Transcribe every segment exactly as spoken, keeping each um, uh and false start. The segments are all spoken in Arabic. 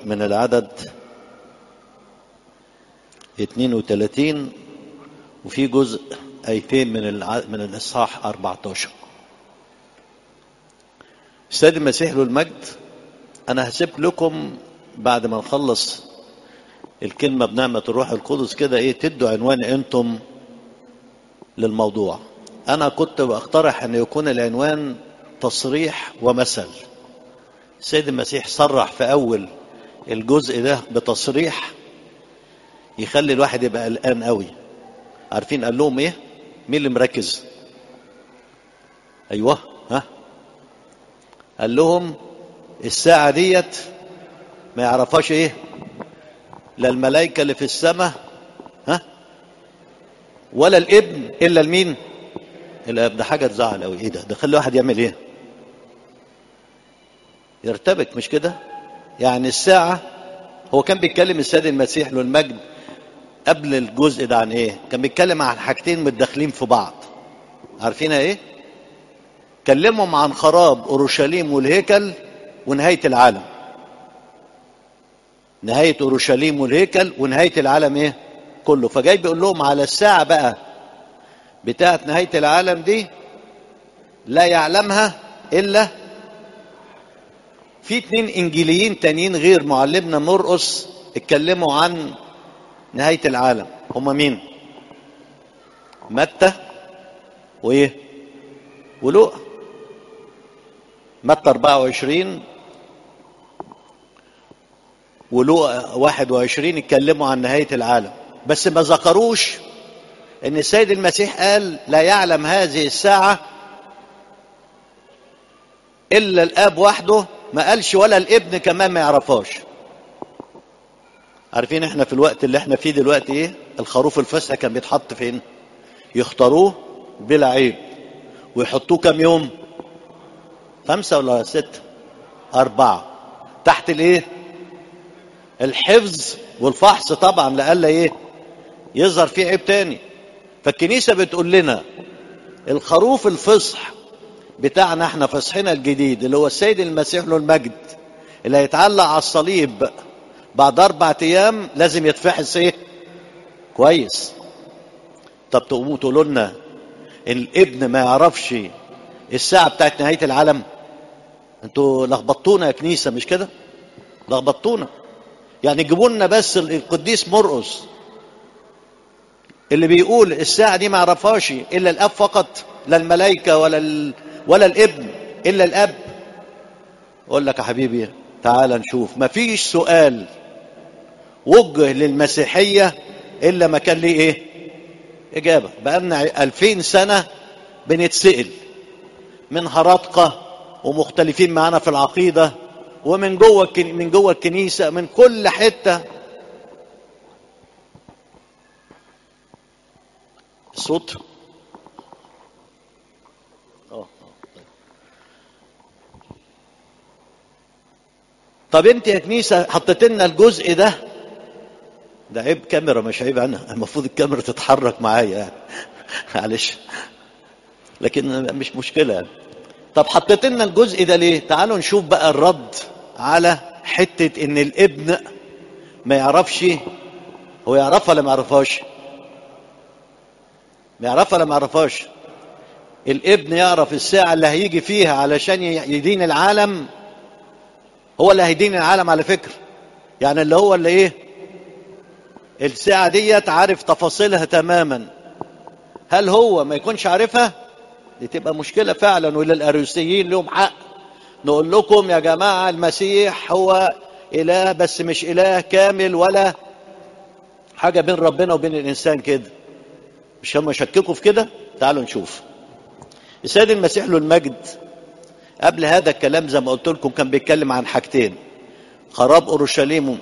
من العدد اثنين وثلاثين، وفي جزء ايتين من الع... من الاصحاح أربعة عشر. السيد المسيح له المجد، انا هسيب لكم بعد ما نخلص الكلمة بنعمة الروح القدس كده ايه تدوا عنوان انتم للموضوع. انا كنت بقترح ان يكون العنوان تصريح ومثل. السيد المسيح صرح في اول الجزء ده بتصريح يخلي الواحد يبقى قلقان قوي. عارفين قال لهم ايه؟ مين اللي مركز؟ ايوه ها، قال لهم الساعة ديت ما يعرفهاش ايه؟ لا الملائكة اللي في السماء ها ولا الابن الا المين؟ الاب. ده حاجة تزعل قوي. ايه ده؟ ده خلي واحد يعمل ايه؟ يرتبك، مش كده؟ يعني الساعة، هو كان بيتكلم السيد المسيح له المجد قبل الجزء ده عن ايه؟ كان بيتكلم عن حاجتين متداخلين في بعض. عارفينها ايه؟ كلمهم عن خراب اورشليم والهيكل ونهاية العالم. نهاية اورشليم والهيكل ونهاية العالم ايه؟ كله. فجاي بيقول لهم على الساعة بقى بتاعت نهاية العالم دي لا يعلمها الا في اتنين انجيليين تانيين غير معلمنا مرقس اتكلموا عن نهاية العالم. هما مين؟ متى وايه؟ ولوقا. متى أربعة وعشرين ولوقا واحد وعشرين اتكلموا عن نهاية العالم، بس ما ذكروش ان السيد المسيح قال لا يعلم هذه الساعة الا الاب وحده. ما قالش ولا الابن كمان ما يعرفهاش. عارفين احنا في الوقت اللي احنا فيه دلوقتي ايه؟ الخروف الفسح كان بيتحط فين؟ يختاروه بلا عيب ويحطوه كم يوم؟ خمسة ولا ستة؟ أربعة. تحت الايه؟ الحفظ والفحص طبعا، لألا ايه؟ يظهر فيه عيب تاني. فالكنيسة بتقول لنا الخروف الفصح بتاعنا احنا فصحنا الجديد اللي هو السيد المسيح له المجد اللي هيتعلق على الصليب بعد أربعة أيام لازم يتفحص ايه؟ كويس. طب تقوموا تقولوا لنا الابن ما يعرفش الساعة بتاعت نهاية العالم؟ انتوا لخبطونا يا كنيسة، مش كده؟ لخبطونا. يعني جيبوا لنا بس القديس مرقس اللي بيقول الساعة دي ما يعرفهاش إلا الأب فقط، لا الملائكة ولا ال... ولا الابن إلا الأب. أقول لك يا حبيبي تعال نشوف، ما فيش سؤال وجه للمسيحية إلا ما كان ليه إيه؟ إجابة. بقالنا ألفين سنة بنتسئل من هرطقة ومختلفين معنا في العقيدة ومن جوه من جوه الكنيسة من كل حتة. الصوت اه طب انت يا كنيسة حطيت لنا الجزء ده ده عيب كاميرا مش عيب انا، المفروض الكاميرا تتحرك معايا يعني معلش، لكن مش مشكلة يعني. طب حطيت لنا الجزء ده ليه؟ تعالوا نشوف بقى الرد على حتة ان الابن ما يعرفش. هو يعرفها ولا ما يعرفهاش؟ ما يعرفها ولا ما يعرفهاش؟ الابن يعرف الساعة اللي هيجي فيها علشان يدين العالم. هو اللي هيدين العالم على فكرة، يعني اللي هو اللي ايه الساعة ديت عارف تفاصيلها تماما. هل هو ما يكونش عارفها؟ دي تبقى مشكلة فعلا. وللأريوسيين لهم حق. نقول لكم يا جماعة المسيح هو إله بس مش إله كامل ولا حاجة بين ربنا وبين الإنسان كده. مش هم يشككوا في كده؟ تعالوا نشوف. السيد المسيح له المجد قبل هذا الكلام زي ما قلت لكم كان بيتكلم عن حاجتين: خراب اورشليم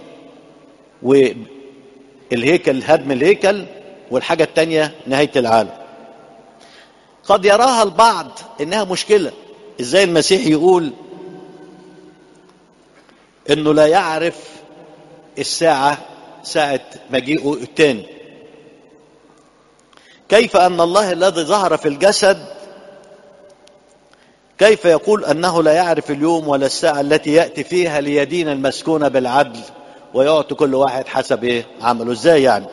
والهيكل، هدم الهيكل، والحاجة التانية نهاية العالم. قد يراها البعض انها مشكلة. ازاي المسيح يقول انه لا يعرف الساعة ساعة مجيئه التاني؟ كيف ان الله الذي ظهر في الجسد كيف يقول أنه لا يعرف اليوم ولا الساعة التي يأتي فيها ليدين المسكون بالعدل ويعطي كل واحد حسب إيه عمله؟ إزاي يعني؟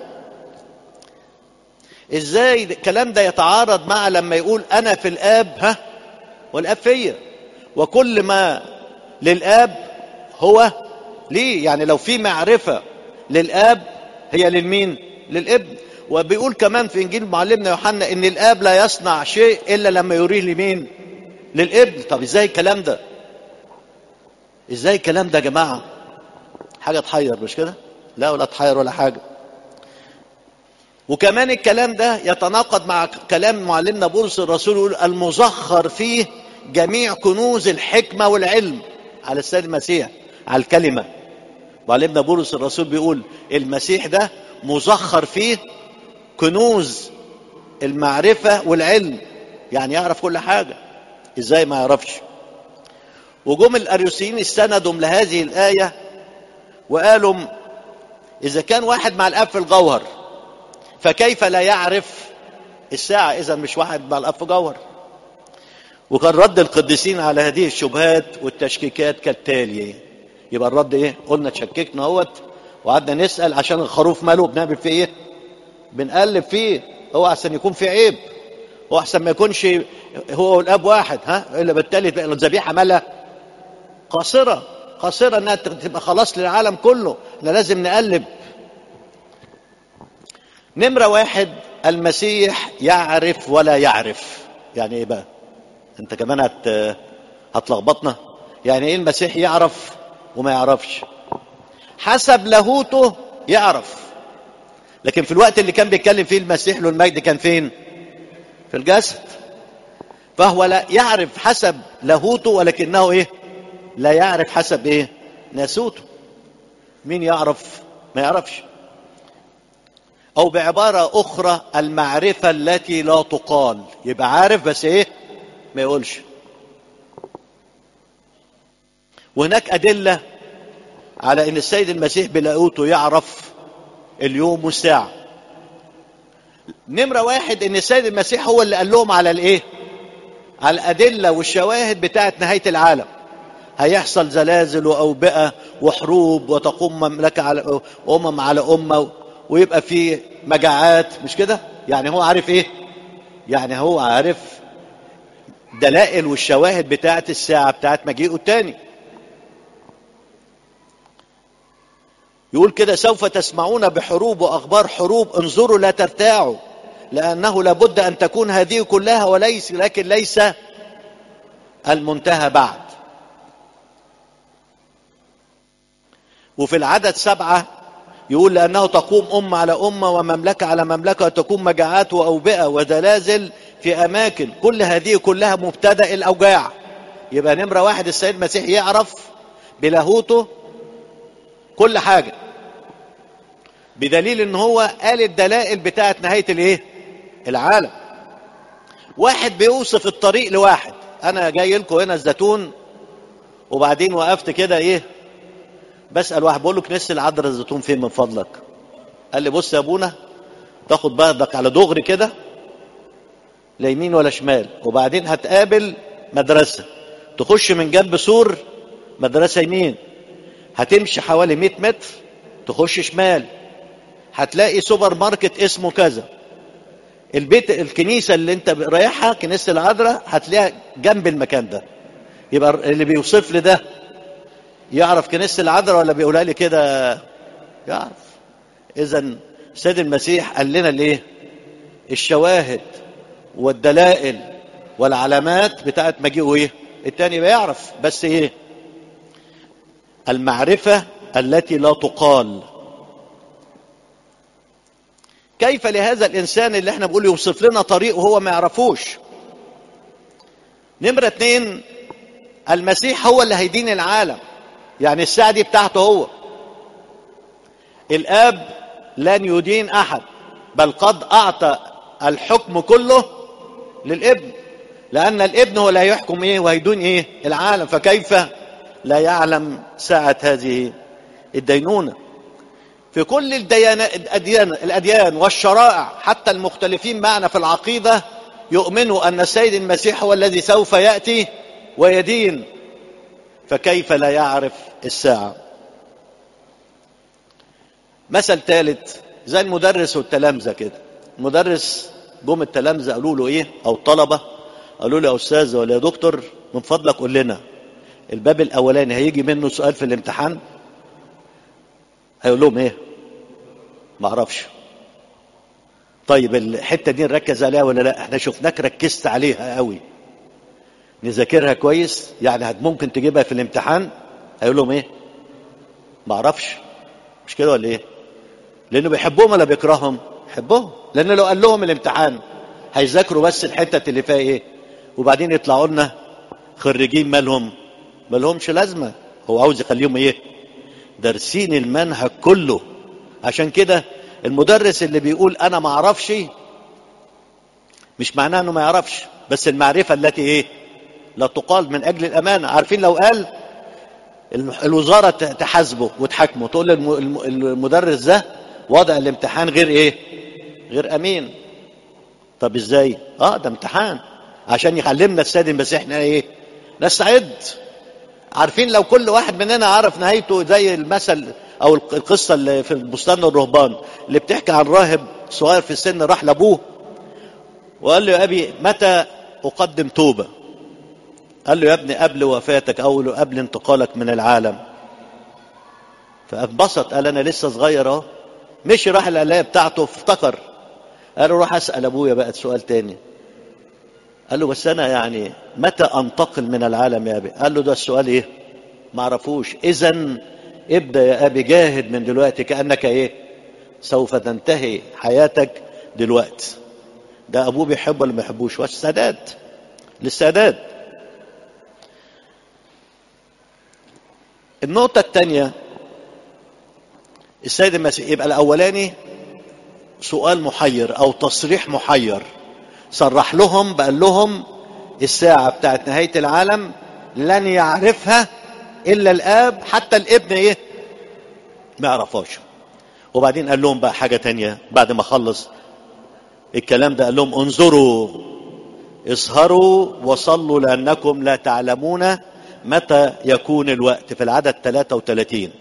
إزاي الكلام ده يتعارض مع لما يقول أنا في الآب ها والآب فيا، وكل ما للآب هو ليه؟ يعني لو في معرفة للآب هي للمين؟ للابن. وبيقول كمان في إنجيل معلمنا يوحنا إن الآب لا يصنع شيء إلا لما يريه لمين؟ للابن. طب إزاي الكلام ده؟ إزاي الكلام ده يا جماعة؟ حاجة تحير مش كده؟ لا ولا تحير ولا حاجة. وكمان الكلام ده يتناقض مع كلام معلمنا بولس الرسول، يقول المزخر فيه جميع كنوز الحكمة والعلم على السيد المسيح، على الكلمة. معلمنا بولس الرسول بيقول المسيح ده مزخر فيه كنوز المعرفة والعلم، يعني يعرف كل حاجة. ازاي ما يعرفش؟ وجم الأريوسيين استندوا لهذه الآية وقالوا إذا كان واحد مع الآب في الجوهر فكيف لا يعرف الساعة؟ إذا مش واحد مع الآب في جوهر. وكان رد القديسين على هذه الشبهات والتشكيكات كالتالي. يبقى الرد ايه؟ قلنا تشككنا اهوت وقعدنا نسأل عشان الخروف ماله بنعمل فيه ايه؟ بنقلب فيه. هو احسن يكون فيه عيب، هو احسن ما يكونش هو والاب واحد، ها؟ الا بالتالي الذبيحه مالها قاصره قاصره انها تبقى خلاص للعالم كله. احنا لازم نقلب. نمره واحد، المسيح يعرف ولا يعرف. يعني ايه بقى؟ انت كمان هت هتلخبطنا. يعني ايه المسيح يعرف وما يعرفش؟ حسب لاهوته يعرف، لكن في الوقت اللي كان بيتكلم فيه المسيح له المجد كان فين؟ في الجسد. فهو لا يعرف حسب لاهوته، ولكنه ايه؟ لا يعرف حسب ايه؟ ناسوته. مين يعرف؟ ما يعرفش. او بعبارة اخرى المعرفة التي لا تقال. يبقى عارف بس ايه؟ ما يقولش. وهناك أدلة على أن السيد المسيح بلاهوته يعرف اليوم والساعة. نمرة واحد، أن السيد المسيح هو اللي قال لهم على الإيه؟ على الأدلة والشواهد بتاعة نهاية العالم. هيحصل زلازل وأوبئة وحروب وتقوم مملكة على أمم على أمة ويبقى فيه مجاعات، مش كده؟ يعني هو عارف إيه؟ يعني هو عارف دلائل والشواهد بتاعة الساعة بتاعة مجيئه التاني. يقول كده سوف تسمعون بحروب وأخبار حروب، انظروا لا ترتاعوا لأنه لابد أن تكون هذه كلها، وليس لكن ليس المنتهى بعد. وفي العدد سبعة يقول لأنه تقوم أمة على أمة ومملكة على مملكة، وتكون مجاعات وأوبئة وزلازل في أماكن، كل هذه كلها مبتدأ الأوجاع. يبقى نمرة واحد السيد المسيح يعرف بلاهوته كل حاجة، بدليل ان هو قال الدلائل بتاعت نهاية الايه؟ العالم. واحد بيوصف الطريق لواحد. انا جاي لكم هنا الزيتون وبعدين وقفت كده ايه بسأل واحد، بقول له كنيسة العذراء الزيتون فين من فضلك؟ قال لي بص يا ابونا، تاخد بالك على دغري كده لا يمين ولا شمال، وبعدين هتقابل مدرسة، تخش من جنب سور مدرسة يمين، هتمشي حوالي مئة متر تخش شمال، هتلاقي سوبر ماركت اسمه كذا، البيت الكنيسة اللي انت رايحها كنيسة العذراء هتلاقيها جنب المكان ده. يبقى اللي بيوصف لي ده يعرف كنيسة العذراء ولا بيقولها لي كده؟ يعرف. اذا السيد المسيح قال لنا الايه؟ الشواهد والدلائل والعلامات بتاعت مجيئه ايه؟ التاني بيعرف بس ايه؟ المعرفة التي لا تقال. كيف لهذا الإنسان اللي احنا بنقول يوصف لنا طريق وهو ما يعرفوش؟ نمرة اتنين، المسيح هو اللي هيدين العالم، يعني الساعة دي بتاعته هو. الآب لن يدين أحد، بل قد أعطى الحكم كله للابن، لأن الابن هو اللي هيحكم إيه وهيدون إيه؟ العالم. فكيف لا يعلم ساعة هذه الدينونة؟ في كل الأديان, الأديان والشرائع حتى المختلفين معنا في العقيدة يؤمنوا أن السيد المسيح هو الذي سوف يأتي ويدين، فكيف لا يعرف الساعة؟ مثل ثالث زي المدرس والتلامذة كده. المدرس جم التلامذة قالوا له ايه، او الطلبة قالوا له يا استاذ ولا يا دكتور من فضلك قول لنا الباب الاولاني هيجي منه سؤال في الامتحان؟ هيقول لهم ايه؟ ما اعرفش. طيب الحتة دي نركز عليها ولا لا؟ احنا شفناك ركزت عليها قوي، نذاكرها كويس، يعني ممكن تجيبها في الامتحان. هيقول لهم ايه؟ ما اعرفش. مش كده ولا ايه؟ لانه بيحبهم ولا بيكرههم؟ يحبهم، لان لو قال لهم الامتحان هيذاكروا بس الحتة اللي فيها ايه، وبعدين يطلعوا لنا خريجين مالهم مالهمش لازمة. هو عاوز يخليهم ايه؟ دارسين المنهج كله. عشان كده المدرس اللي بيقول انا ما اعرفش مش معناه انه ما يعرفش، بس المعرفة التي ايه؟ لا تقال من اجل الامانة. عارفين لو قال الوزارة تحاسبه وتحاكمه، تقول المدرس ده وضع الامتحان غير ايه؟ غير امين. طب ازاي؟ اه ده امتحان عشان يعلمنا السادن، بس احنا ايه؟ نستعد. عارفين لو كل واحد مننا عرف نهايته، زي المثل او القصة اللي في البستان الرهبان اللي بتحكي عن راهب صغير في السن راح لابوه وقال له يا ابي متى اقدم توبة؟ قال له يا ابني قبل وفاتك او قبل انتقالك من العالم. فانبسط، قال انا لسه صغير اهو. مشي راح القلاية بتاعته، افتكر، قال له روح اسال ابويا بقى سؤال تاني. قال له بس انا يعني متى انتقل من العالم يا ابي؟ قال له ده السؤال ايه؟ ما عرفوش. اذا ابدا يا ابي، جاهد من دلوقتي كانك ايه؟ سوف تنتهي حياتك دلوقتي. ده ابوه بيحبه ولا ما يحبوش؟ والسداد للسداد. النقطة الثانية السيد المسيح، يبقى الأولاني سؤال محير أو تصريح محير، صرح لهم بقال لهم الساعة بتاعت نهاية العالم لن يعرفها إلا الآب، حتى الابن إيه؟ ما يعرفهاش. وبعدين قال لهم بقى حاجة تانية بعد ما خلص الكلام ده، قال لهم انظروا اسهروا وصلوا لأنكم لا تعلمون متى يكون الوقت. في العدد ثلاثة وثلاثين،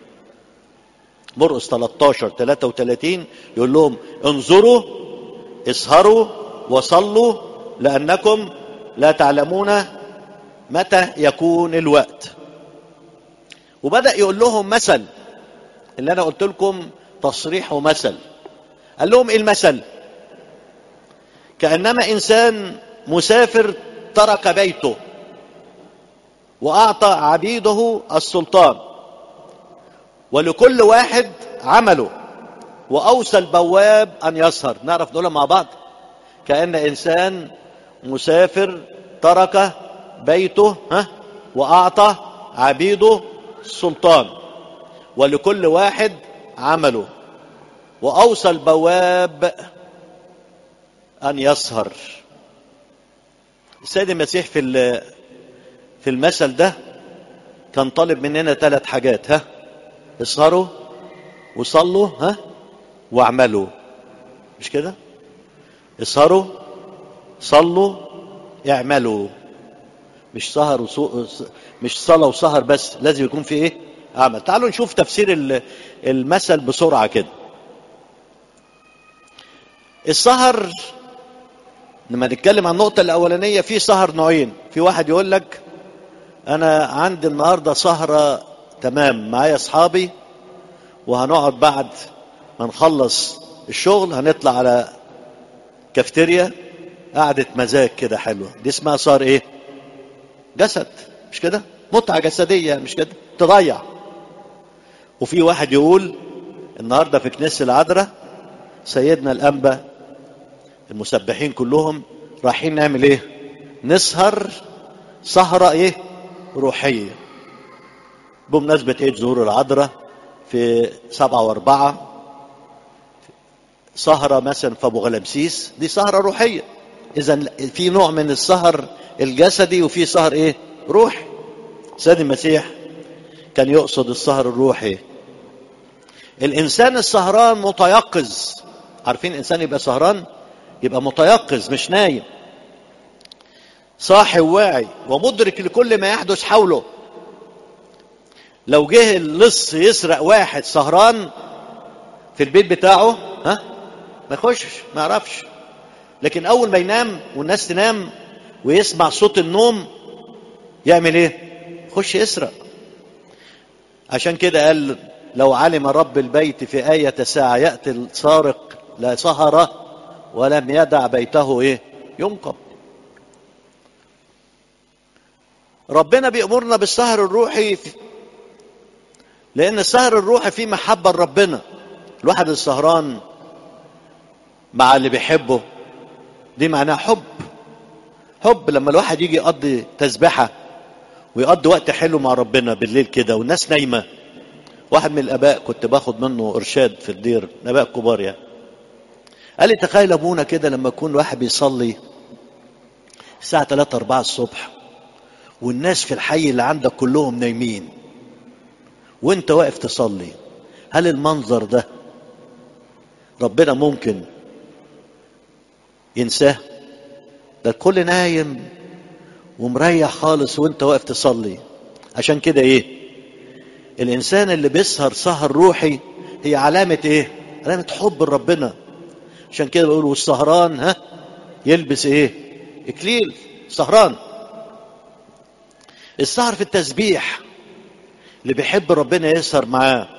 مرقس ثلاثة عشر ثلاثة وثلاثين يقول لهم انظروا اسهروا وصلوا لأنكم لا تعلمون متى يكون الوقت. وبدأ يقول لهم مثل اللي أنا قلت لكم تصريح ومثل. قال لهم ايه المثل؟ كأنما إنسان مسافر ترك بيته وأعطى عبيده السلطان ولكل واحد عمله وأوصى البواب أن يسهر. نعرف نقولها مع بعض؟ كأن إنسان مسافر ترك بيته ها وأعطى عبيده السلطان ولكل واحد عمله وأوصى البواب أن يسهر. السيد المسيح في في المثل ده كان طالب مننا ثلاث حاجات، ها اسهروا وصلوا ها واعملوا. مش كده؟ اسهروا صلوا اعملوا. مش سهر وسو... مش صلاة وسهر بس، لازم يكون في ايه؟ عمل. تعالوا نشوف تفسير المثل بسرعة كده. السهر لما نتكلم عن النقطة الأولانية، في سهر نوعين. في واحد يقول لك أنا عندي النهاردة سهرة تمام معايا أصحابي وهنقعد بعد ما نخلص الشغل هنطلع على كافتيريا قعدة مزاج كده حلوة. دي اسمها سهر ايه؟ جسد. مش كده؟ متعة جسدية. مش كده؟ تضيع. وفي واحد يقول النهاردة في كنيسة العذراء سيدنا الأنبا المسبحين كلهم رايحين نعمل ايه؟ نسهر سهرة ايه؟ روحية بمناسبة عيد ظهور العذراء في سبعة واربعة. سهرة مثلا في ابو غلمسيس، دي سهرة روحية. اذا في نوع من السهر الجسدي وفي سهر ايه؟ روحي. سيد المسيح كان يقصد السهر الروحي. الانسان السهران متيقظ. عارفين الانسان يبقى سهران؟ يبقى متيقظ مش نايم. صاحي وواعي ومدرك لكل ما يحدث حوله. لو جه اللص يسرق واحد سهران في البيت بتاعه، ها، ما يخشش، ما يعرفش. لكن اول ما ينام والناس تنام ويسمع صوت النوم يعمل ايه؟ يخش يسرق. عشان كده قال لو علم رب البيت في آية ساعة يأتي السارق لا سهر ولم يدع بيته ايه؟ ينقب. ربنا بيأمرنا بالسهر الروحي، لأن السهر الروحي فيه محبة لربنا. الواحد السهران مع اللي بيحبه دي معناها حب. حب لما الواحد يجي يقضي تسبحة ويقضي وقت حلو مع ربنا بالليل كده والناس نايمة. واحد من الآباء كنت باخد منه إرشاد في الدير، الآباء كبار يعني، قال لي تخيل أبونا كده لما يكون واحد بيصلي الساعة ثلاثة أربعة الصبح والناس في الحي اللي عندك كلهم نايمين وانت واقف تصلي، هل المنظر ده ربنا ممكن ينساه؟ ده الكل نايم ومريح خالص وانت واقف تصلي. عشان كده ايه؟ الانسان اللي بيسهر سهر روحي هي علامة ايه؟ علامة حب ربنا. عشان كده بيقولوا السهران ها يلبس ايه؟ اكليل. سهران. السهر في التسبيح، اللي بيحب ربنا يسهر معاه.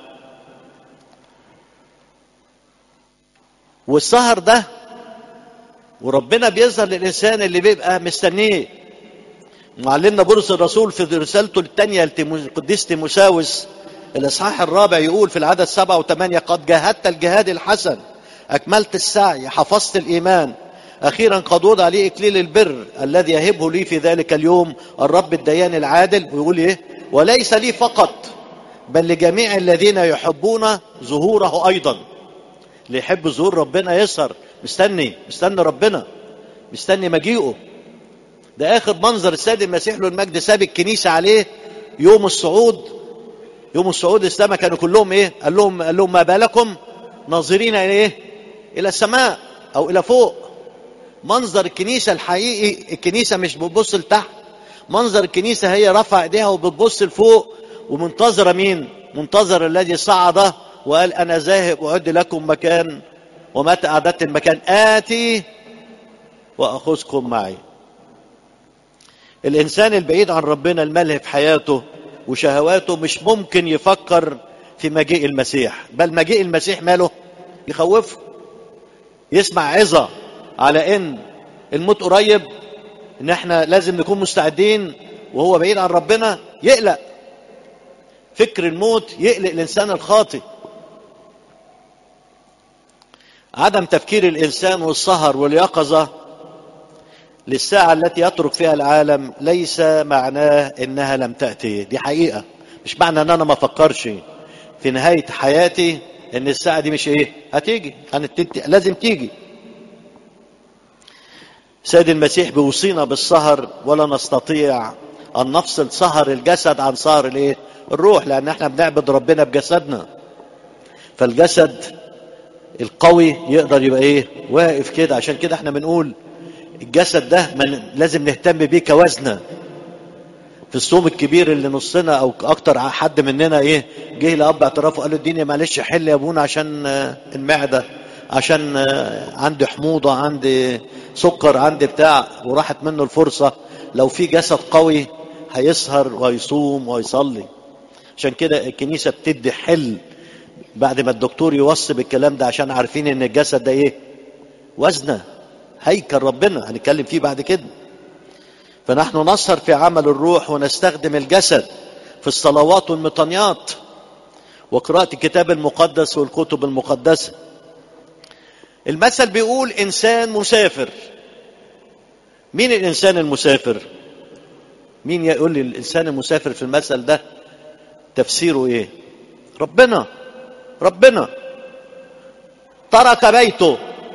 والسهر ده وربنا بيظهر للإنسان اللي بيبقى مستنيه. معلمنا بولس الرسول في رسالته الثانية للقديس تيموثاوس الإصحاح الرابع يقول في العدد سبعة وثمانية قد جاهدت الجهاد الحسن، أكملت السعي، حفظت الإيمان، أخيرا قد وضع لي إكليل البر الذي يهبه لي في ذلك اليوم الرب الديان العادل. ويقول إيه؟ وليس لي فقط بل لجميع الذين يحبون ظهوره أيضا. اللي يحب ظهور ربنا يسهر، مستني مستني ربنا، مستني مجيئه. ده آخر منظر السيد المسيح له المجد ساب الكنيسة عليه يوم الصعود. يوم الصعود السماء كانوا كلهم إيه؟ قال لهم قال لهم ما بالكم ناظرين إلى إيه؟ إلى السماء أو إلى فوق. منظر الكنيسة الحقيقي، الكنيسة مش بتبص لتحت، منظر الكنيسة هي رفع ايديها وبتبص لفوق ومنتظرة مين؟ منتظر الذي صعد وقال أنا ذاهب أعد لكم مكان، ومتى أعددت المكان آتي وأخذكم معي. الإنسان البعيد عن ربنا الملهي في حياته وشهواته مش ممكن يفكر في مجيء المسيح، بل مجيء المسيح ماله؟ يخوفه. يسمع عظة على ان الموت قريب، ان احنا لازم نكون مستعدين، وهو بعيد عن ربنا يقلق. فكر الموت يقلق الانسان الخاطئ. عدم تفكير الانسان والسهر واليقظة للساعة التي يترك فيها العالم ليس معناه انها لم تأتي. دي حقيقة، مش معنى ان انا ما افكرش في نهاية حياتي ان الساعة دي مش ايه هتيجي، لازم تيجي. سيد المسيح بيوصينا بالسهر، ولا نستطيع ان نفصل سهر الجسد عن سهر الايه؟ الروح، لان احنا بنعبد ربنا بجسدنا. فالجسد القوي يقدر يبقى ايه؟ واقف كده. عشان كده احنا بنقول الجسد ده من لازم نهتم بيه كوزنه. في الصوم الكبير اللي نصنا او اكتر حد مننا ايه جه لاب اعترافه قال له اديني معلش حل يا ابونا عشان المعده، عشان عندي حموضه، عندي سكر، عندي بتاع، وراحت منه الفرصه. لو في جسد قوي هيسهر ويصوم ويصلي. عشان كده الكنيسه بتدي حل بعد ما الدكتور يوصي بالكلام ده، عشان عارفين ان الجسد ده ايه؟ وزنه، هيكل ربنا، هنتكلم فيه بعد كده. فنحن نسهر في عمل الروح ونستخدم الجسد في الصلوات والمطنيات وقراءة الكتاب المقدس والكتب المقدسة. المثل بيقول إنسان مسافر. مين الإنسان المسافر؟ مين يقول لي الإنسان المسافر في المثل ده تفسيره إيه؟ ربنا. ربنا ترك بيته،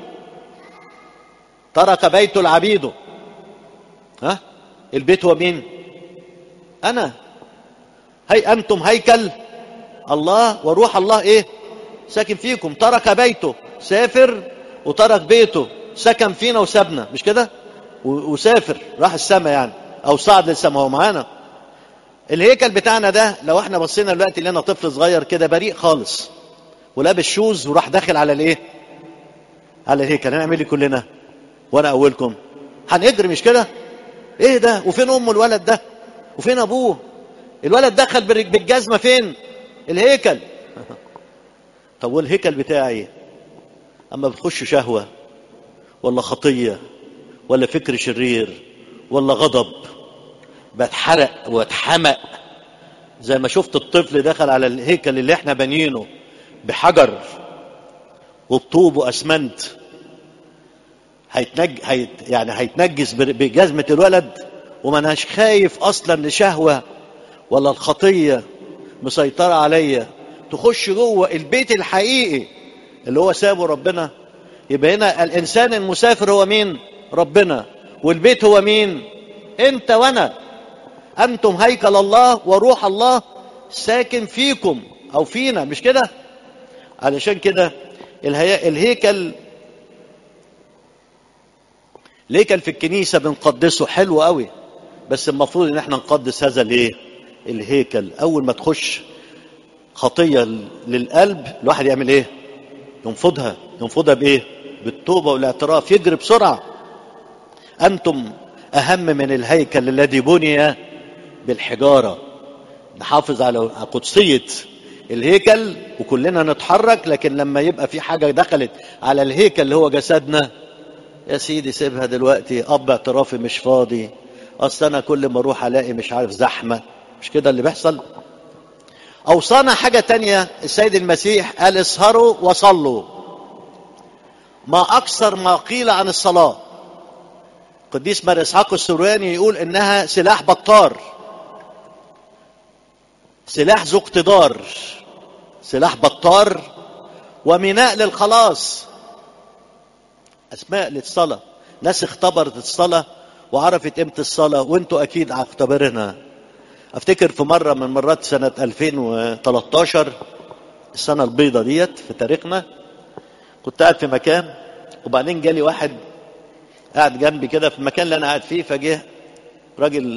ترك بيته العبيد. ها؟ البيت هو مين؟ أنا. هي أنتم هيكل الله وروح الله إيه؟ ساكن فيكم. ترك بيته، سافر وترك بيته، سكن فينا وسابنا، مش كده؟ وسافر راح السماء يعني، او صعد للسماء هو معانا. الهيكل بتاعنا ده لو احنا بصينا دلوقتي لنا طفل صغير كده بريء خالص ولابس شوز وراح داخل على الايه؟ على الهيكل، هنعمل ايه كلنا؟ وانا اولكم هنجري مش كده؟ ايه ده؟ وفين امه الولد ده؟ وفين ابوه؟ الولد دخل بالجزمه فين؟ الهيكل. طب والهيكل بتاعي اما بتخش شهوه ولا خطيه ولا فكر شرير ولا غضب، بتحرق واتحمق زي ما شفت الطفل دخل على الهيكل اللي احنا بنينه بحجر وبطوب واسمنت، هيتنج هيت يعني هيتنجس بجزمه الولد ومناش خايف اصلا لشهوه ولا الخطيه مسيطره عليا تخش جوه البيت الحقيقي اللي هو سابه ربنا. يبقى هنا الانسان المسافر هو مين؟ ربنا. والبيت هو مين؟ انت وانا. انتم هيكل الله وروح الله ساكن فيكم او فينا، مش كده؟ علشان كده الهيكل الهيكل في الكنيسه بنقدسه حلو قوي، بس المفروض ان احنا نقدس هذا الايه؟ الهيكل. اول ما تخش خطيه للقلب الواحد يعمل ايه؟ ينفضها. ينفضها بايه؟ بالتوبه والاعتراف، يجري بسرعه. انتم اهم من الهيكل الذي بني بالحجاره. نحافظ على قدسيه الهيكل وكلنا نتحرك، لكن لما يبقى في حاجه دخلت على الهيكل اللي هو جسدنا، يا سيدي سيبها دلوقتي، اب اعترافي مش فاضي، اصل انا كل ما اروح الاقي مش عارف زحمه، مش كده اللي بيحصل؟ اوصانا حاجه تانية السيد المسيح قال اسهروا وصلوا. ما اكثر ما قيل عن الصلاه. قديس مار اسحاق السورياني يقول انها سلاح بطار، سلاح ذو اقتدار، سلاح بطار وميناء للخلاص. اسماء للصلاه، ناس اختبرت الصلاه وعرفت قيمه الصلاه، وانتوا اكيد هتختبرنها. افتكر في مره من مرات سنه ألفين وثلاثة عشر، السنه البيضاء ديت في تاريخنا، كنت قاعد في مكان وبعدين جالي واحد قاعد جنبي كده في المكان اللي انا قاعد فيه، فجه راجل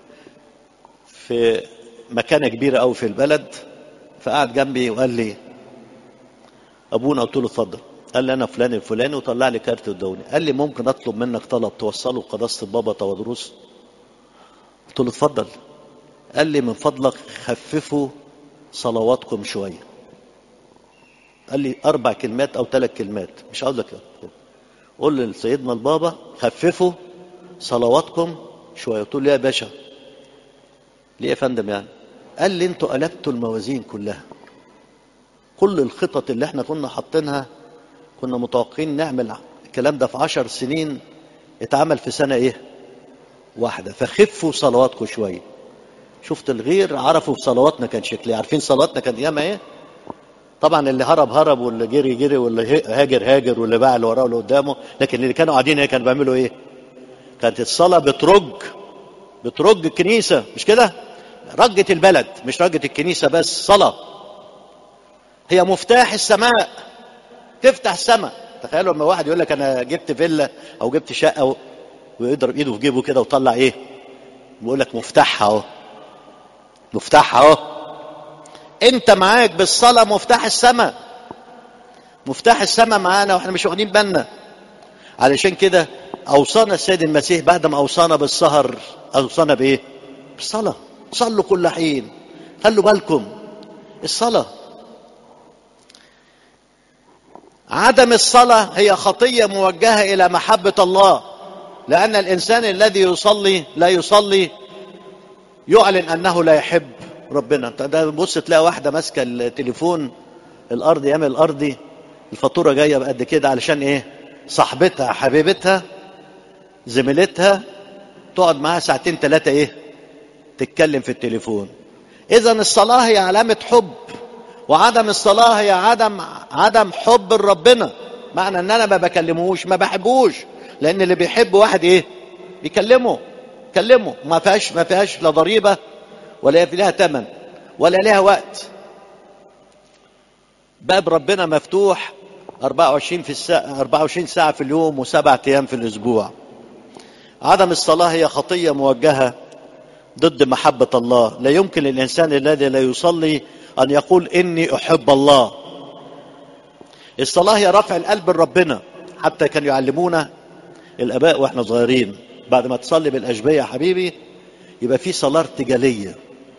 في مكانه كبيره قوي في البلد، فقعد جنبي وقال لي ابونا. قلت له اتفضل. قال لي انا فلان الفلاني وطلع لي كارت ودوني. قال لي ممكن اطلب منك طلب توصله لقداسه البابا تودروس؟ قلت له اتفضل. قال لي من فضلك خففوا صلواتكم شويه. قال لي اربع كلمات او ثلاث كلمات، مش عاوزك قول لسيدنا البابا خففوا صلواتكم شويه. قلت له ليه يا باشا؟ ليه يا فندم يعني؟ قال لي انتوا قلبتوا الموازين كلها. كل الخطط اللي احنا كنا حاطينها كنا متوقعين نعمل الكلام ده في عشر سنين، اتعمل في سنه ايه؟ واحده. فخفوا صلواتكم شويه. شفت الغير عرفوا في صلواتنا كان شكلها، عارفين صلواتنا كان ايامها ايه؟ طبعا اللي هرب هرب واللي جري جري واللي هاجر هاجر واللي باع اللي وراه واللي قدامه، لكن اللي كانوا قاعدين هنا كانوا بيعملوا ايه؟ كانت الصلاه بترج بترج الكنيسه، مش كده؟ رجت البلد، مش رجت الكنيسه بس. صلاه هي مفتاح السماء، تفتح السماء. تخيلوا لما واحد يقول لك انا جبت فيلا او جبت شقه ويضرب ايده في جيبه كده وطلع ايه؟ بيقول لك مفتاحها اهو، مفتاحها اهو. انت معاك بالصلاه مفتاح السماء، مفتاح السماء معانا واحنا مش واخدين بالنا. علشان كده اوصانا السيد المسيح بعد ما اوصانا بالسهر اوصانا بايه؟ بالصلاه. صلوا كل حين، خلوا بالكم. الصلاه، عدم الصلاه هي خطيه موجهه الى محبه الله، لان الانسان الذي يصلي لا يصلي يعلن انه لا يحب ربنا. انت ده بص تلاقي واحده ماسكه التليفون الارضي، يعمل الارضي، الفاتوره جايه بقد كده علشان ايه؟ صاحبتها حبيبتها زميلتها تقعد معاها ساعتين ثلاثه ايه؟ تتكلم في التليفون. اذا الصلاه هي علامه حب، وعدم الصلاه هي عدم عدم حب ربنا. معنى ان انا ما بكلمهوش ما بحبوش، لان اللي بيحب واحد ايه؟ بيكلمه كلمه. ما فيهاش ما فيهاش لا ضريبه ولا لها ثمن ولا لها وقت. باب ربنا مفتوح أربعة وعشرين في الساعة أربعة وعشرين ساعة في اليوم وسبعة أيام في الأسبوع. عدم الصلاة هي خطية موجهة ضد محبة الله. لا يمكن للإنسان الذي لا يصلي أن يقول إني أحب الله. الصلاة هي رفع القلب لربنا. حتى كانوا يعلمونا الآباء وإحنا صغيرين بعد ما تصلي بالأشبية يا حبيبي يبقى في صلاة ارتجالية.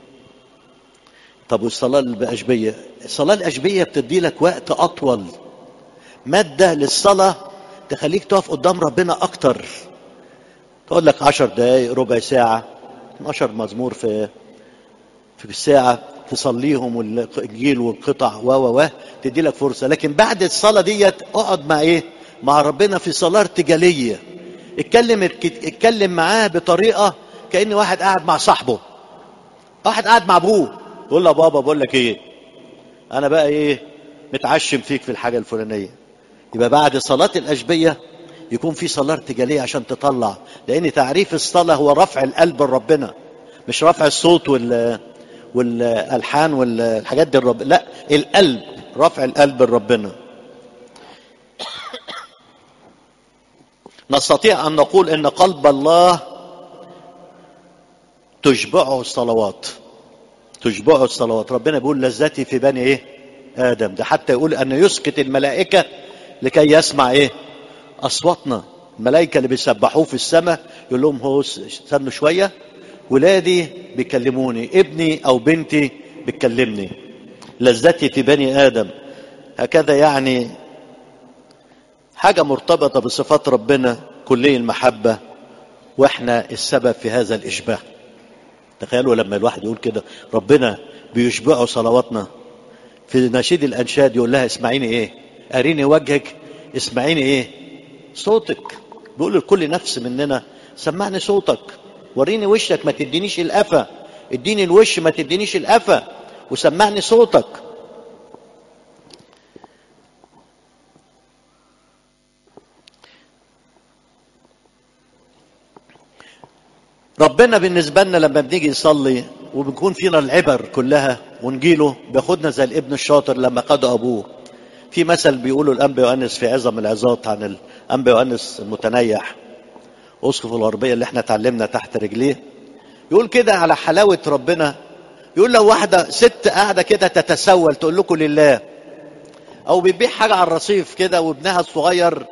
طب والصلاة بالأشبية؟ الصلاة الأشبية بتدي لك وقت أطول، مادة للصلاة تخليك تقف قدام ربنا أكتر. تقول لك عشر دقايق، ربع ساعة، عشر مزمور في في الساعة تصليهم، والإنجيل والقطع و و و تدي لك فرصة. لكن بعد الصلاة ديت اقعد مع إيه؟ مع ربنا في صلاة ارتجالية. اتكلم اتكلم معاه بطريقة كأن واحد قاعد مع صاحبه، واحد قاعد مع أبوه. تقول له بابا بقول لك إيه، أنا بقى إيه متعشم فيك في الحاجة الفلانية. يبقى بعد صلاة الأشبية يكون في صلاة ارتجالية عشان تطلع، لأن تعريف الصلاة هو رفع القلب لربنا، مش رفع الصوت وال والألحان والحاجات دي الرب، لا، القلب، رفع القلب لربنا. نستطيع أن نقول إن قلب الله تشبعه الصلوات، تشبعه الصلوات. ربنا بيقول لذتي في بني إيه؟ آدم. ده حتى يقول أن يسكت الملائكة لكي يسمع إيه؟ أصواتنا. الملائكة اللي بيسبحوه في السماء يقول لهم هو استنوا شوية، ولادي بيكلموني، ابني أو بنتي بتكلمني. لذتي في بني آدم. هكذا يعني حاجة مرتبطة بصفات ربنا كلي المحبة، وإحنا السبب في هذا الإشباع. تخيلوا لما الواحد يقول كده ربنا بيشبعوا صلواتنا. في نشيد الأنشاد يقول لها اسمعيني إيه؟ أريني وجهك، اسمعيني إيه؟ صوتك. بيقول لكل نفس مننا سمعني صوتك، وريني وشك، ما تدينيش القفا، اديني الوش ما تدينيش القفا، وسمعني صوتك. ربنا بالنسبة لنا لما بنيجي نصلي وبنكون فينا العبر كلها ونجيله بياخدنا زي الابن الشاطر لما قاد أبوه. في مثل بيقوله الأنبا يوحنس في عظم العظات عن الأنبا يوحنس المتنيح أسقف الغربية اللي احنا اتعلمنا تحت رجليه. يقول كده على حلاوة ربنا، يقول لو واحدة ست قاعدة كده تتسول تقول لكم لله، أو بتبيع حاجة على الرصيف كده وابنها الصغير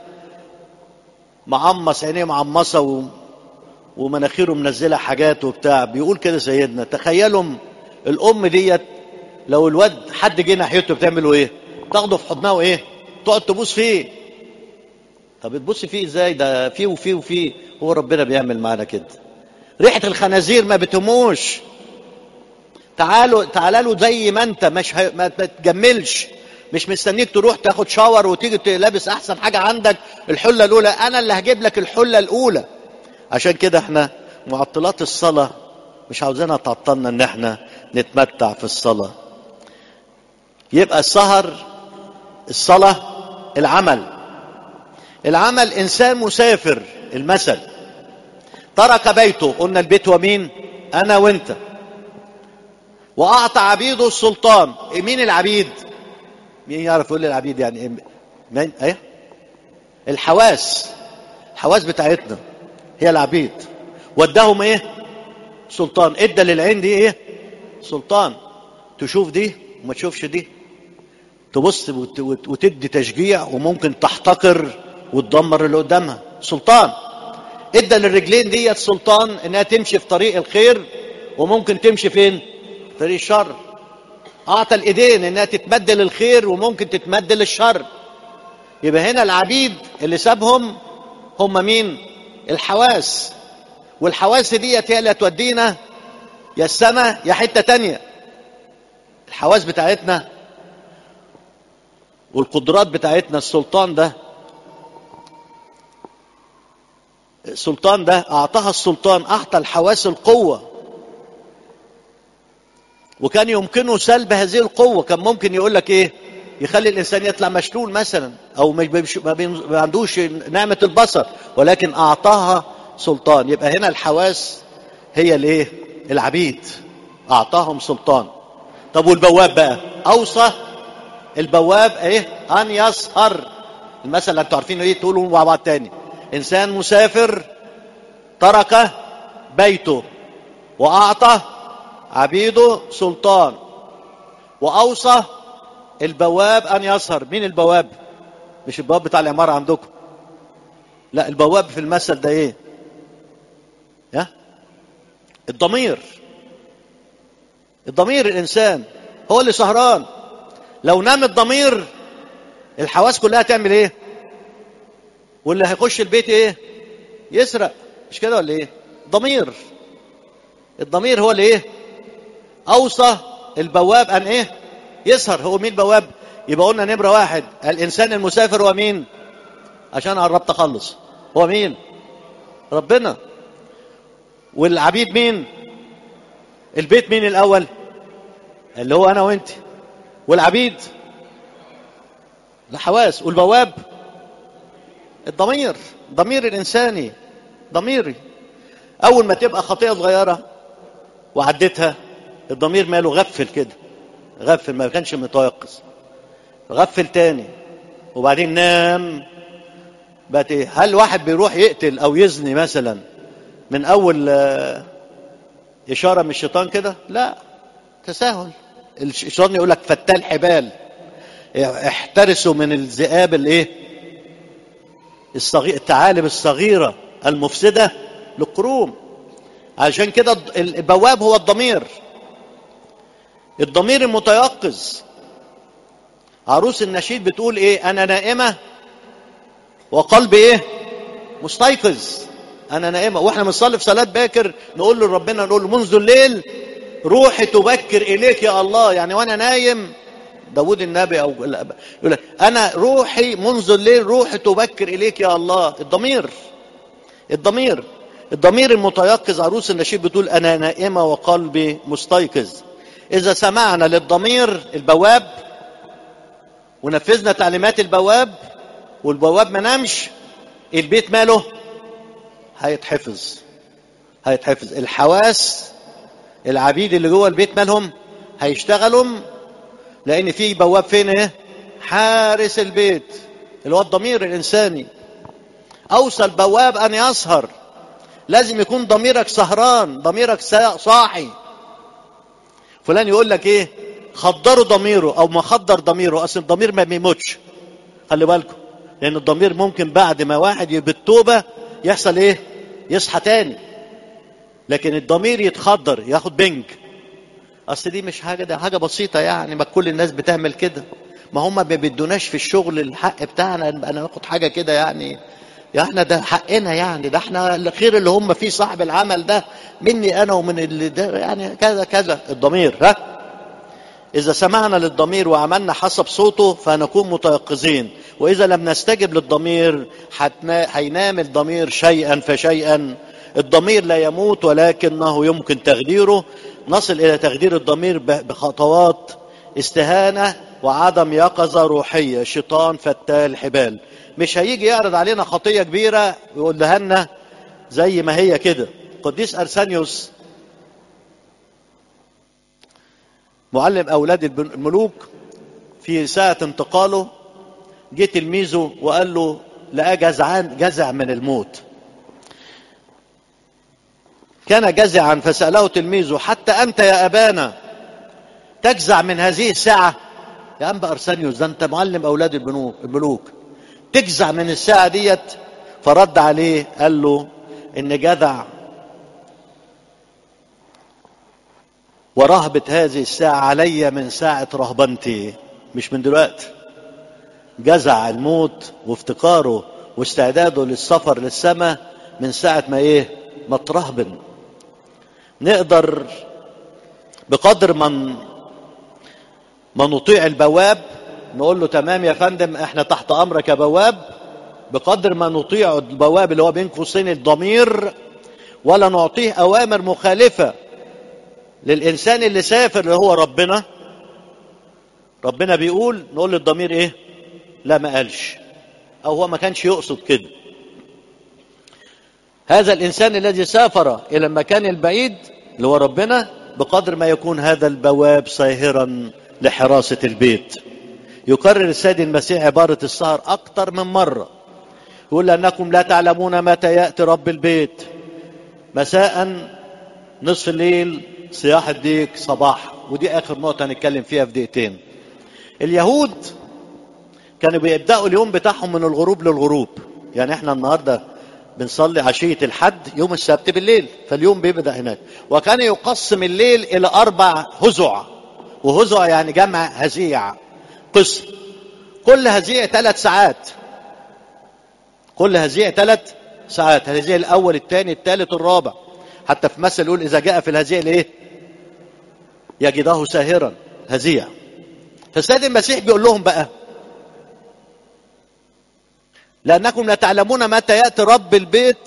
معمص عينيه معمصة و... ومناخيره منزلة حاجات وبتاع، بيقول كده سيدنا تخيلوا الأم ديت لو الواد حد جه ناحيته بتعملوا إيه؟ تاخده في حضنها وإيه؟ تقعد تبوس فيه. طب تبص فيه ازاي؟ ده فيه وفيه وفيه. هو ربنا بيعمل معانا كده. ريحة الخنازير ما بتموش. تعالوا تعالوا زي ما انت، مش ه... ما تتجملش، مش مستنيك تروح تاخد شاور وتيجي لابس احسن حاجة عندك الحلة الاولى. انا اللي هجيب لك الحلة الاولى. عشان كده احنا معطلات الصلاة مش عاوزينها تعطلنا ان احنا نتمتع في الصلاة. يبقى السهر، الصلاة، العمل. العمل إنسان مسافر، المثل ترك بيته، قلنا البيت ومين؟ أنا وإنت، وأعطى عبيده السلطان. مين العبيد؟ مين يعرف يقول لي العبيد يعني إيه؟ مين؟ إيه؟ الحواس، الحواس بتاعتنا هي العبيد. وداهم إيه؟ سلطان. إدى للعين دي إيه؟ سلطان، تشوف دي وما تشوفش دي، تبص وتدي تشجيع وممكن تحتقر وتدمر اللي قدامها. سلطان. ادى للرجلين ديت سلطان انها تمشي في طريق الخير وممكن تمشي فين؟ طريق الشر. اعطى الايدين انها تتمد للخير وممكن تتمد للشر. يبقى هنا العبيد اللي سابهم هم مين؟ الحواس. والحواس ديت هي اللي هتودينا يا السماء يا حته تانية. الحواس بتاعتنا والقدرات بتاعتنا. السلطان ده السلطان ده أعطاها السلطان، أعطى الحواس القوة، وكان يمكنه سلب هذه القوة. كان ممكن يقول لك إيه؟ يخلي الإنسان يطلع مشلول مثلا، أو ما عندوش نعمة البصر، ولكن أعطاها سلطان. يبقى هنا الحواس هي الإيه؟ العبيد، أعطاهم سلطان. طب والبواب بقى أوصى البواب إيه؟ أن يسهر. المثل اللي أنتوا عارفينه إيه؟ تقولوا مع بعض تاني. إنسان مسافر ترك بيته وأعطى عبيده سلطان وأوصى البواب أن يسهر. مين البواب؟ مش البواب بتاع العمارة عندكم، لا، البواب في المثل ده ايه؟ يا الضمير. الضمير الإنسان هو اللي سهران. لو نام الضمير الحواس كلها تعمل ايه؟ واللي هيخش البيت ايه؟ يسرق. مش كده ولا ايه؟ ضمير. الضمير هو اللي ايه؟ اوصى البواب ان ايه؟ يسهر. هو مين بواب؟ يبقى قلنا نمرة واحد الانسان المسافر هو مين؟ عشان قربت اخلص، هو مين؟ ربنا. والعبيد مين؟ البيت مين الاول؟ اللي هو انا وانت. والعبيد الحواس. والبواب الضمير، ضمير الانساني، ضميري. اول ما تبقى خطيئة صغيرة وعدتها الضمير ماله غفل كده، غفل، ما كانش متيقظ، غفل تاني وبعدين نام. بقت ايه؟ هل واحد بيروح يقتل او يزني مثلا من اول اشاره من الشيطان كده؟ لا، تساهل. الشيطان يقول لك فتال حبال، احترسوا من الذئاب الايه؟ الصغير، الثعالب الصغيره المفسده للقروم. عشان كده البواب هو الضمير، الضمير المتيقظ. عروس النشيد بتقول ايه؟ انا نائمه وقلبي ايه؟ مستيقظ. انا نائمه. واحنا بنصلي في صلاه باكر نقول له ربنا، نقول له منذ الليل روحي تبكر اليك يا الله. يعني وانا نايم داود النبي او يقول لك انا روحي منذ الليل روحي تبكر اليك يا الله. الضمير، الضمير الضمير المتيقظ. عروس النشيد بتقول انا نائمه وقلبي مستيقظ. اذا سمعنا للضمير البواب ونفذنا تعليمات البواب والبواب ما نامش، البيت ماله؟ هيتحفظ، هيتحفظ. الحواس، العبيد اللي جوه البيت مالهم؟ هيشتغلوا، لان في بواب فين؟ ايه؟ حارس البيت اللي هو الضمير الانساني. اوصى البواب ان يسهر. لازم يكون ضميرك سهران، ضميرك صاحي. فلان يقول لك ايه؟ خدروا ضميره او ما خدر ضميره. اصل الضمير ما بيموتش، خلي بالكم، لان الضمير ممكن بعد ما واحد بالتوبه يحصل ايه؟ يصحى تاني. لكن الضمير يتخدر، ياخد بنج. اصل دي مش حاجه، ده حاجه بسيطه يعني، ما كل الناس بتعمل كده. ما هم ما بيدوناش في الشغل الحق بتاعنا، انا ناخد حاجه كده يعني، يا احنا ده حقنا يعني، ده احنا الخير اللي هم فيه صاحب العمل ده مني انا ومن اللي ده يعني كذا كذا. الضمير، ها، اذا سمعنا للضمير وعملنا حسب صوته فنكون متيقظين. واذا لم نستجب للضمير هينام الضمير شيئا فشيئا. الضمير لا يموت ولكنه يمكن تخديره. نصل الى تخدير الضمير بخطوات استهانة وعدم يقظة روحية. شيطان فتال حبال. مش هيجي يعرض علينا خطية كبيرة ويقول لنا زي ما هي كده. قديس أرسانيوس معلم أولاد الملوك في ساعة انتقاله جه تلميذه وقال له لقى جزعان، جزع من الموت. كان جزعا فسأله تلميذه حتى أنت يا أبانا تجزع من هذه الساعة؟ يا أنبا أرسانيوس، ده أنت معلم أولاد الملوك، تجزع من الساعة ديت؟ فرد عليه قال له إن جزع ورهبة هذه الساعة علي من ساعة رهبنتي، مش من دلوقتي. جزع الموت وافتقاره واستعداده للسفر للسماء من ساعة ما ايه؟ ما ترهبن. نقدر بقدر من ما نطيع البواب نقول له تمام يا فندم احنا تحت امرك يا بواب، بقدر ما نطيع البواب اللي هو بين قوسين الضمير، ولا نعطيه اوامر مخالفة للإنسان اللي سافر اللي هو ربنا. ربنا بيقول، نقول للضمير ايه؟ لا ما قالش، او هو ما كانش يقصد كده. هذا الإنسان الذي سافر إلى المكان البعيد اللي هو ربنا، بقدر ما يكون هذا البواب ساهرا لحراسة البيت. يكرر السيد المسيح عبارة السهر أكتر من مرة، يقول لأنكم لا تعلمون متى يأتي رب البيت مساء، نصف الليل، صياح الديك، صباح. ودي آخر نقطة هنتكلم فيها في دقيقتين. اليهود كانوا بيبدأوا اليوم بتاعهم من الغروب للغروب. يعني احنا النهاردة بنصلي عشية الحد يوم السبت بالليل، فاليوم بيبدأ هناك. وكان يقسم الليل إلى أربع هزع، وهزع يعني جمع هزيع، قسم. كل هزيع ثلاث ساعات، كل هزيع ثلاث ساعات. الهزيع الأول، الثاني، الثالث، الرابع. حتى في مثل يقول إذا جاء في الهزيع الإيه؟ يجده ساهرا، هزيع. فالسيد المسيح بيقول لهم بقى: لأنكم لا تعلمون متى يأتي رب البيت.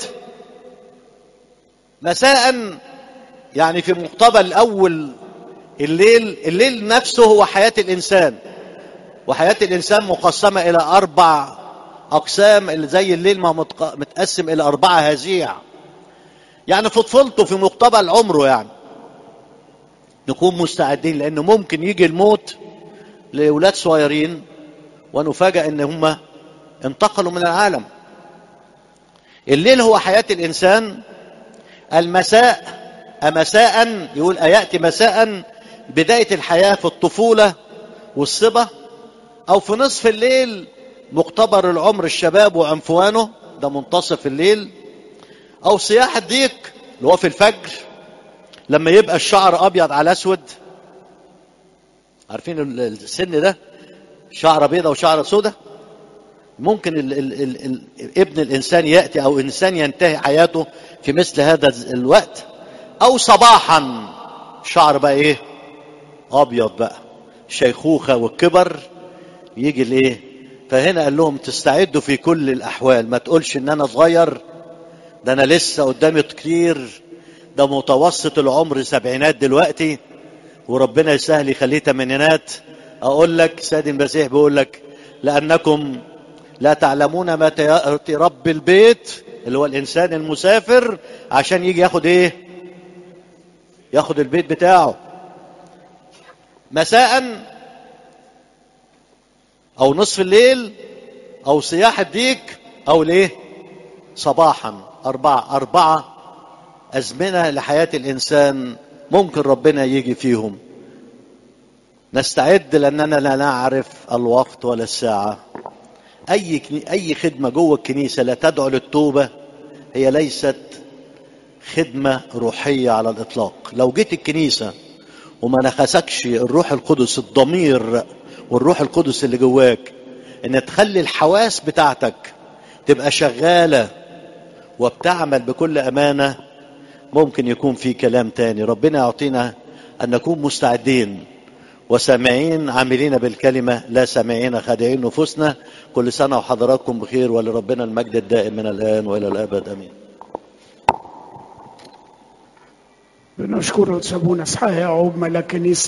مساء يعني في مقتبل أول الليل. الليل نفسه هو حياة الإنسان، وحياة الإنسان مقسمة إلى أربع أقسام، اللي زي الليل ما متقسم إلى أربعة هزيع. يعني في طفولته، في مقتبل عمره، يعني نكون مستعدين، لأنه ممكن يجي الموت لأولاد صغيرين ونفاجأ إن هم انتقلوا من العالم. الليل هو حياة الإنسان. المساء، أمساء يقول أيأتي مساء، بداية الحياة في الطفولة والصبا، أو في نصف الليل مقتبر العمر، الشباب وعنفوانه، ده منتصف الليل. أو صياح الديك اللي هو في الفجر، لما يبقى الشعر أبيض على أسود. عارفين السن ده، شعر بيضة وشعر سودة. ممكن ال ال ال ال ابن الإنسان يأتي أو إنسان ينتهي حياته في مثل هذا الوقت. أو صباحا، شعر بقى إيه؟ أبيض بقى، الشيخوخة والكبر يجي الإيه. فهنا قال لهم تستعدوا في كل الأحوال، ما تقولش إن أنا صغير، ده أنا لسه قدامي كتير، ده متوسط العمر سبعينات دلوقتي، وربنا يسهل يخليه تمانينات. أقول لك سيد المسيح بيقول لك: لأنكم لا تعلمون متى يأتي رب البيت، اللي هو الإنسان المسافر، عشان يجي ياخد إيه؟ ياخد البيت بتاعه. مساء، أو نصف الليل، أو صياح الديك، أو ليه؟ صباحا. أربعة أربعة أزمنة لحياة الإنسان ممكن ربنا يجي فيهم. نستعد لأننا لا نعرف الوقت ولا الساعة. أي أي خدمة جوه الكنيسة لا تدعو للتوبة هي ليست خدمة روحية على الإطلاق. لو جيت الكنيسة وما نخسكش الروح القدس، الضمير والروح القدس اللي جواك، إن تخلي الحواس بتاعتك تبقى شغالة وبتعمل بكل أمانة، ممكن يكون في كلام تاني. ربنا يعطينا أن نكون مستعدين وسامعين عاملين بالكلمة، لا سامعين خادعين نفوسنا. كل سنة وحضراتكم بخير، ولربنا المجد الدائم من الآن وإلى الأبد، أمين. بنشكر سابونا اسحاق يعقوب ملاك كنيسة